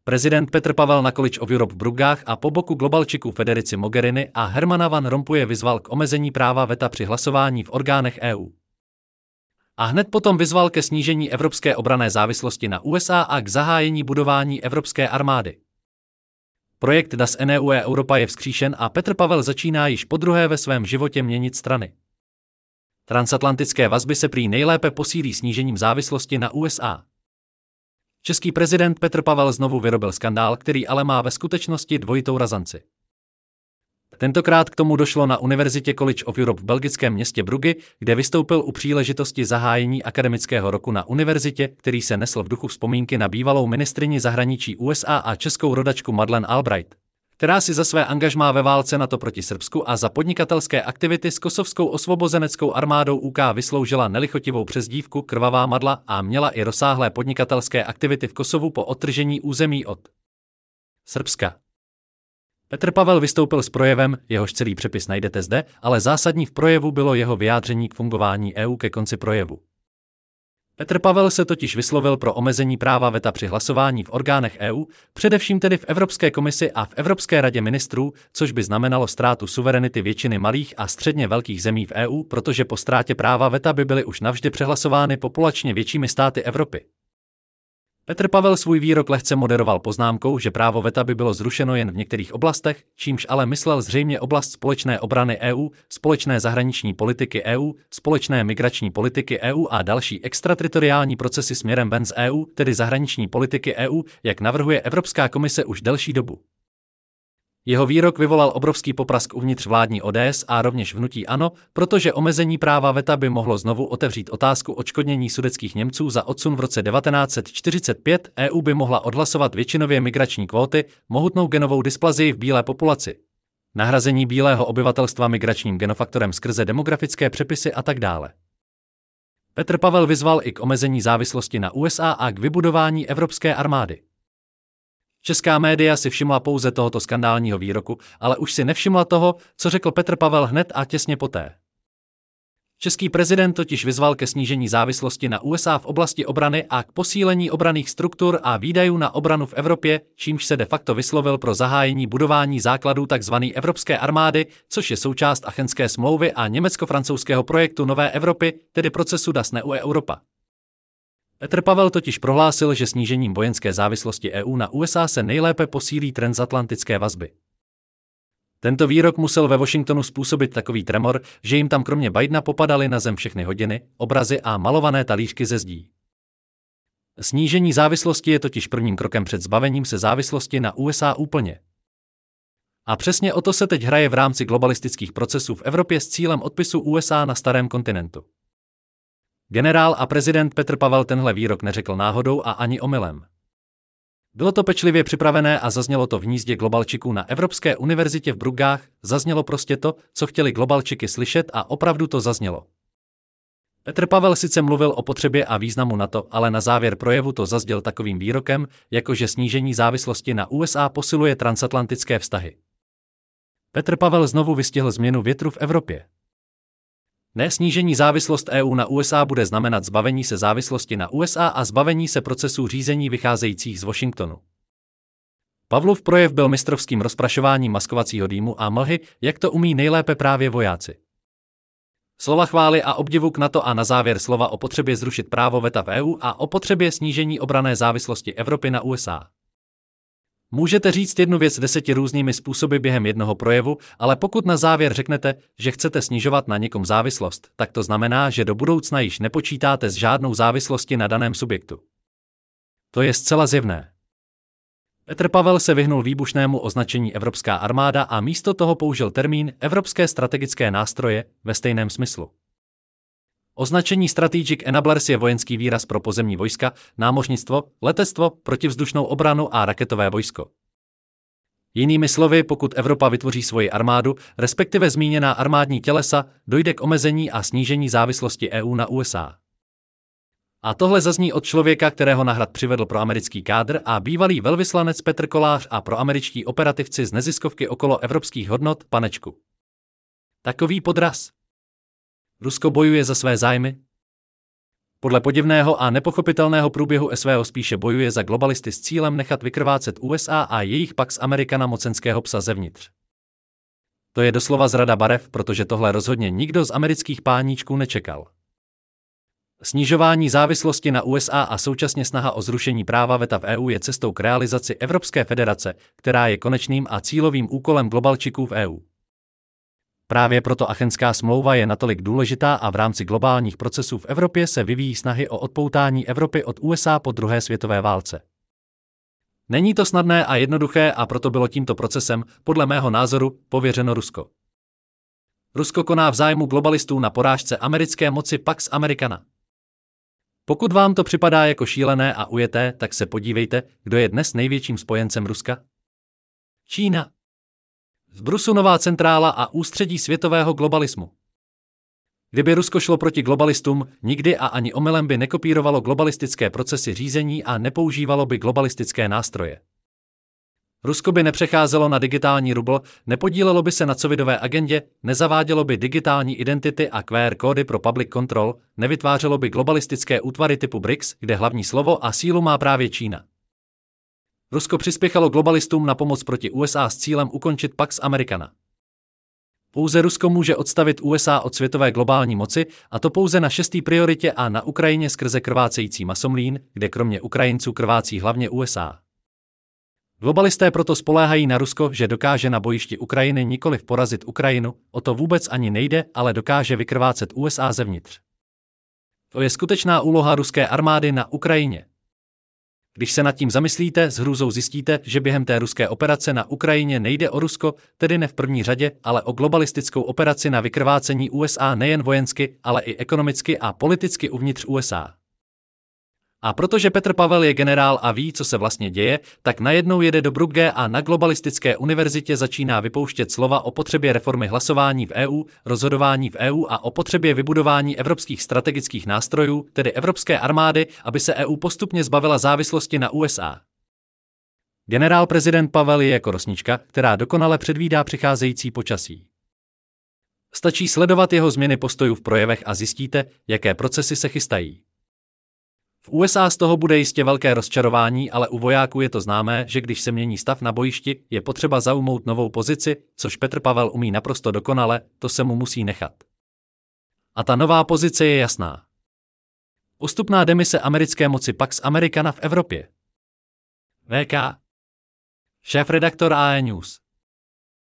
Prezident Petr Pavel na College of Europe v Bruggách a po boku globalčiků Federici Mogherini a Hermana Van Rompuye vyzval k omezení práva veta při hlasování v orgánech EU. A hned potom vyzval ke snížení evropské obranné závislosti na USA a k zahájení budování evropské armády. Projekt Das neue Europa je vzkříšen a Petr Pavel začíná již podruhé ve svém životě měnit strany. Transatlantické vazby se prý nejlépe posílí snížením závislosti na USA. Český prezident Petr Pavel znovu vyrobil skandál, který ale má ve skutečnosti dvojitou razanci. Tentokrát k tomu došlo na Univerzitě College of Europe v belgickém městě Bruggy, kde vystoupil u příležitosti zahájení akademického roku na univerzitě, který se nesl v duchu vzpomínky na bývalou ministryni zahraničí USA a českou rodačku Madeleine Albright, která si za své angažmá ve válce NATO proti Srbsku a za podnikatelské aktivity s kosovskou osvobozeneckou armádou UK vysloužila nelichotivou přezdívku Krvavá Madla a měla i rozsáhlé podnikatelské aktivity v Kosovu po odtržení území od Srbska. Petr Pavel vystoupil s projevem, jehož celý přepis najdete zde, ale zásadní v projevu bylo jeho vyjádření k fungování EU ke konci projevu. Petr Pavel se totiž vyslovil pro omezení práva veta při hlasování v orgánech EU, především tedy v Evropské komisi a v Evropské radě ministrů, což by znamenalo ztrátu suverenity většiny malých a středně velkých zemí v EU, protože po ztrátě práva veta by byly už navždy přehlasovány populačně většími státy Evropy. Petr Pavel svůj výrok lehce moderoval poznámkou, že právo veta by bylo zrušeno jen v některých oblastech, čímž ale myslel zřejmě oblast společné obrany EU, společné zahraniční politiky EU, společné migrační politiky EU a další extrateritoriální procesy směrem ven z EU, tedy zahraniční politiky EU, jak navrhuje Evropská komise už delší dobu. Jeho výrok vyvolal obrovský poprask uvnitř vládní ODS a rovněž v hnutí ANO, protože omezení práva veta by mohlo znovu otevřít otázku odškodnění sudetských Němců za odsun v roce 1945, EU by mohla odhlasovat většinově migrační kvóty, mohutnou genovou dysplazii v bílé populaci, nahrazení bílého obyvatelstva migračním genofaktorem skrze demografické přepisy a tak dále. Petr Pavel vyzval i k omezení závislosti na USA a k vybudování evropské armády. Česká média si všimla pouze tohoto skandálního výroku, ale už si nevšimla toho, co řekl Petr Pavel hned a těsně poté. Český prezident totiž vyzval ke snížení závislosti na USA v oblasti obrany a k posílení obranných struktur a výdajů na obranu v Evropě, čímž se de facto vyslovil pro zahájení budování základů tzv. Evropské armády, což je součást Achenské smlouvy a německo-francouzského projektu Nové Evropy, tedy procesu Das neue Europa. Petr Pavel totiž prohlásil, že snížením vojenské závislosti EU na USA se nejlépe posílí transatlantické vazby. Tento výrok musel ve Washingtonu způsobit takový tremor, že jim tam kromě Bidena popadaly na zem všechny hodiny, obrazy a malované talířky ze zdí. Snížení závislosti je totiž prvním krokem před zbavením se závislosti na USA úplně. A přesně o to se teď hraje v rámci globalistických procesů v Evropě s cílem odpisu USA na starém kontinentu. Generál a prezident Petr Pavel tenhle výrok neřekl náhodou a ani omylem. Bylo to pečlivě připravené a zaznělo to v hnízdě globalčiků na Evropské univerzitě v Bruggách, zaznělo prostě to, co chtěli globalčiky slyšet a opravdu to zaznělo. Petr Pavel sice mluvil o potřebě a významu NATO, ale na závěr projevu to zazděl takovým výrokem, jakože snížení závislosti na USA posiluje transatlantické vztahy. Petr Pavel znovu vystihl změnu větru v Evropě. Ne, snížení závislost EU na USA bude znamenat zbavení se závislosti na USA a zbavení se procesů řízení vycházejících z Washingtonu. Pavlův projev byl mistrovským rozprašováním maskovacího dýmu a mlhy, jak to umí nejlépe právě vojáci. Slova chvály a obdivu k NATO a na závěr slova o potřebě zrušit právo veta v EU a o potřebě snížení obranné závislosti Evropy na USA. Můžete říct jednu věc 10 různými způsoby během jednoho projevu, ale pokud na závěr řeknete, že chcete snižovat na někom závislost, tak to znamená, že do budoucna již nepočítáte s žádnou závislostí na daném subjektu. To je zcela zjevné. Petr Pavel se vyhnul výbušnému označení Evropská armáda a místo toho použil termín Evropské strategické nástroje ve stejném smyslu. Označení Strategic Enablers je vojenský výraz pro pozemní vojska, námořnictvo, letectvo, protivzdušnou obranu a raketové vojsko. Jinými slovy, pokud Evropa vytvoří svoji armádu, respektive zmíněná armádní tělesa, dojde k omezení a snížení závislosti EU na USA. A tohle zazní od člověka, kterého na hrad přivedl proamerický kádr a bývalý velvyslanec Petr Kolář a proameričtí operativci z neziskovky okolo evropských hodnot, panečku. Takový podraz. Rusko bojuje za své zájmy? Podle podivného a nepochopitelného průběhu svého spíše bojuje za globalisty s cílem nechat vykrvácet USA a jejich Pax Americana mocenského psa zevnitř. To je doslova zrada barev, protože tohle rozhodně nikdo z amerických páníčků nečekal. Snižování závislosti na USA a současně snaha o zrušení práva veta v EU je cestou k realizaci Evropské federace, která je konečným a cílovým úkolem globalčiků v EU. Právě proto Achenská smlouva je natolik důležitá a v rámci globálních procesů v Evropě se vyvíjí snahy o odpoutání Evropy od USA po druhé světové válce. Není to snadné a jednoduché a proto bylo tímto procesem, podle mého názoru, pověřeno Rusko. Rusko koná v zájmu globalistů na porážce americké moci Pax Americana. Pokud vám to připadá jako šílené a ujeté, tak se podívejte, kdo je dnes největším spojencem Ruska. Čína. V Brusu nová centrála a ústředí světového globalismu. Kdyby Rusko šlo proti globalistům, nikdy a ani omylem by nekopírovalo globalistické procesy řízení a nepoužívalo by globalistické nástroje. Rusko by nepřecházelo na digitální rubl, nepodílelo by se na covidové agendě, nezavádělo by digitální identity a QR kódy pro public control, nevytvářelo by globalistické útvary typu BRICS, kde hlavní slovo a sílu má právě Čína. Rusko přispěchalo globalistům na pomoc proti USA s cílem ukončit Pax Americana. Pouze Rusko může odstavit USA od světové globální moci, a to pouze na 6. prioritě a na Ukrajině skrze krvácející masomlín, kde kromě Ukrajinců krvácí hlavně USA. Globalisté proto spoléhají na Rusko, že dokáže na bojišti Ukrajiny nikoliv porazit Ukrajinu, o to vůbec ani nejde, ale dokáže vykrvácet USA zevnitř. To je skutečná úloha ruské armády na Ukrajině. Když se nad tím zamyslíte, s hrůzou zjistíte, že během té ruské operace na Ukrajině nejde o Rusko, tedy ne v první řadě, ale o globalistickou operaci na vykrvácení USA nejen vojensky, ale i ekonomicky a politicky uvnitř USA. A protože Petr Pavel je generál a ví, co se vlastně děje, tak najednou jede do Brugge a na globalistické univerzitě začíná vypouštět slova o potřebě reformy hlasování v EU, rozhodování v EU a o potřebě vybudování evropských strategických nástrojů, tedy evropské armády, aby se EU postupně zbavila závislosti na USA. Generál prezident Pavel je jako rosnička, která dokonale předvídá přicházející počasí. Stačí sledovat jeho změny postojů v projevech a zjistíte, jaké procesy se chystají. V USA z toho bude jistě velké rozčarování, ale u vojáků je to známé, že když se mění stav na bojišti, je potřeba zaujmout novou pozici, což Petr Pavel umí naprosto dokonale, to se mu musí nechat. A ta nová pozice je jasná. Postupná demise americké moci Pax Americana v Evropě. VK. Šéfredaktor AE News.